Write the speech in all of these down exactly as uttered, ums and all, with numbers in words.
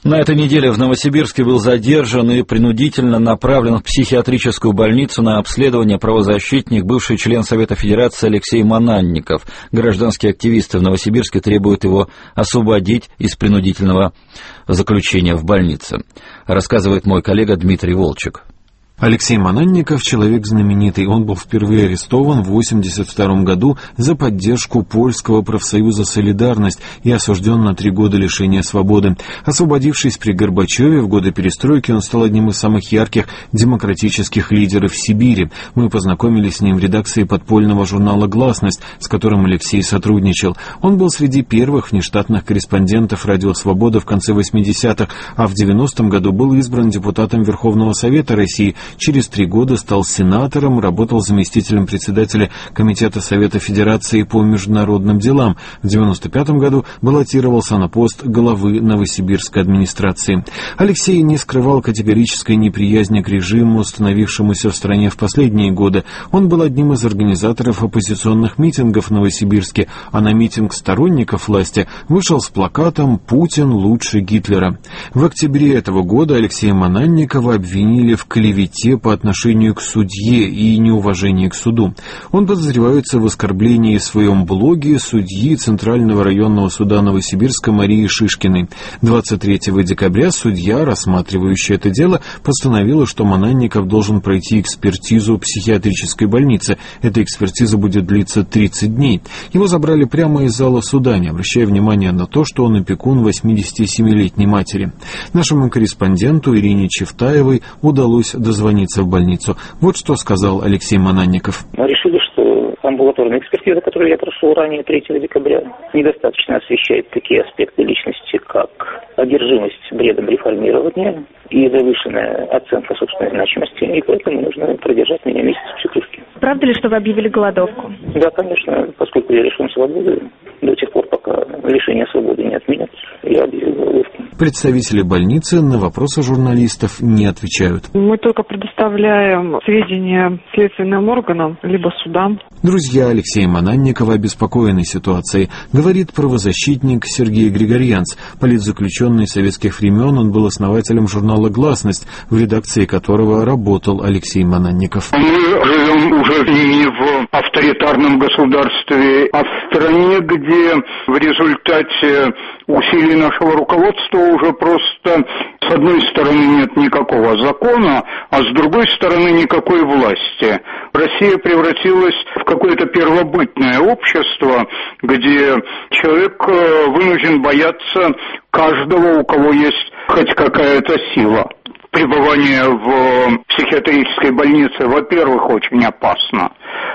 На этой неделе в Новосибирске был задержан и принудительно направлен в психиатрическую больницу на обследование правозащитник, бывший член Совета Федерации Алексей Мананников. Гражданские активисты в Новосибирске требуют его освободить из принудительного заключения в больнице, рассказывает мой коллега Дмитрий Волчек. Алексей Мананников – человек знаменитый. Он был впервые арестован в восемьдесят втором году за поддержку польского профсоюза «Солидарность» и осужден на три года лишения свободы. Освободившись при Горбачеве в годы перестройки, он стал одним из самых ярких демократических лидеров в Сибири. Мы познакомились с ним в редакции подпольного журнала «Гласность», с которым Алексей сотрудничал. Он был среди первых внештатных корреспондентов «Радио Свобода» в конце восьмидесятых, а в девяностом году был избран депутатом Верховного Совета России. Через три года стал сенатором, работал заместителем председателя Комитета Совета Федерации по международным делам. В девяносто пятом году баллотировался на пост главы Новосибирской администрации. Алексей не скрывал категорической неприязни к режиму, установившемуся в стране в последние годы. Он был одним из организаторов оппозиционных митингов в Новосибирске, а на митинг сторонников власти вышел с плакатом «Путин лучше Гитлера». В октябре этого года Алексея Мананникова обвинили в клевете по отношению к судье и неуважении к суду. Он подозревается в оскорблении в своем блоге судьи Центрального районного суда Новосибирска Марии Шишкиной. двадцать третьего декабря судья, рассматривающая это дело, постановила, что Мананников должен пройти экспертизу в психиатрической больнице. Эта экспертиза будет длиться тридцать дней. Его забрали прямо из зала суда, не обращая внимания на то, что он опекун восьмидесятисемилетней матери. Нашему корреспонденту Ирине Чевтаевой удалось дозвониться звониться в больницу. Вот что сказал Алексей Мананников. Мы решили, что амбулаторная экспертиза, которую я прошел ранее, третьего декабря, недостаточно освещает такие аспекты личности, как одержимость бредом реформирования и завышенная оценка собственной значимости, и поэтому нужно продержать меня месяц в психушке. Правда ли, что вы объявили голодовку? Да, конечно, поскольку я лишен свободы, до тех пор, пока лишение свободы не отменят, я объявил голодовку. Представители больницы на вопросы журналистов не отвечают. Мы только предоставляем сведения следственным органам, либо судам. Друзья Алексея Мананникова обеспокоены ситуацией, говорит правозащитник Сергей Григорьянц. Политзаключенный советских времен, он был основателем журнала «Гласность», в редакции которого работал Алексей Мананников. Мы живем уже не в авторитарном государстве, а в стране, где в результате усилий нашего руководства уже просто с одной стороны нет никакого закона, а с другой стороны никакой власти. Россия превратилась в какое-то первобытное общество, где человек вынужден бояться каждого, у кого есть хоть какая-то сила. Пребывание в психиатрической больнице, во-первых, очень опасно.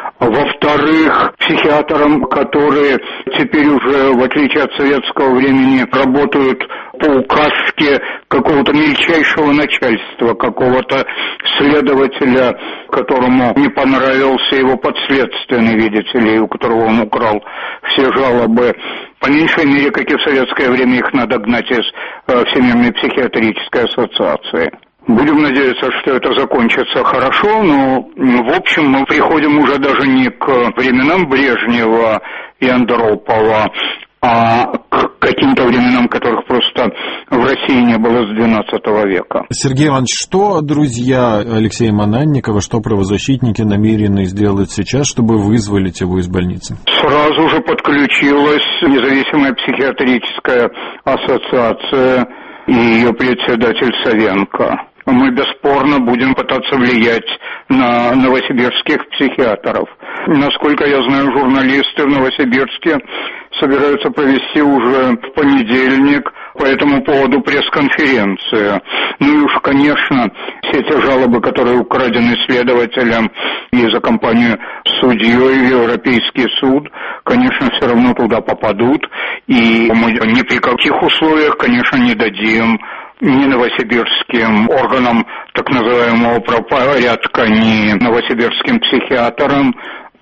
Во-вторых, психиатрам, которые теперь уже, в отличие от советского времени, работают по указке какого-то мельчайшего начальства, какого-то следователя, которому не понравился его подследственный, видите ли, у которого он украл все жалобы. По меньшей мере, как и в советское время, их надо гнать из э, Всемирной психиатрической ассоциации. Будем надеяться, что это закончится хорошо, но в общем мы приходим уже даже не к временам Брежнева и Андропова, а к каким-то временам, которых просто в России не было с двенадцатого века. Сергей Иванович, что друзья Алексея Мананникова, что правозащитники намерены сделать сейчас, чтобы вызволить его из больницы? Сразу же подключилась независимая психиатрическая ассоциация и ее председатель Савенко. Мы бесспорно будем пытаться влиять на новосибирских психиатров. Насколько я знаю, журналисты в Новосибирске собираются провести уже в понедельник по этому поводу пресс-конференцию. Ну и уж, конечно, все те жалобы, которые украдены следователям и за компанию судьей в Европейский суд, конечно, все равно туда попадут. И мы ни при каких условиях, конечно, не дадим ни новосибирским органам так называемого правопорядка, ни новосибирским психиатрам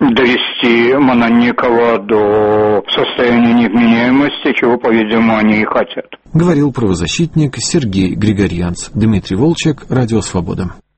довести Мананникова до состояния невменяемости, чего, по-видимому, они и хотят. Говорил правозащитник Сергей Григорьянц. Дмитрий Волчек, Радио Свобода.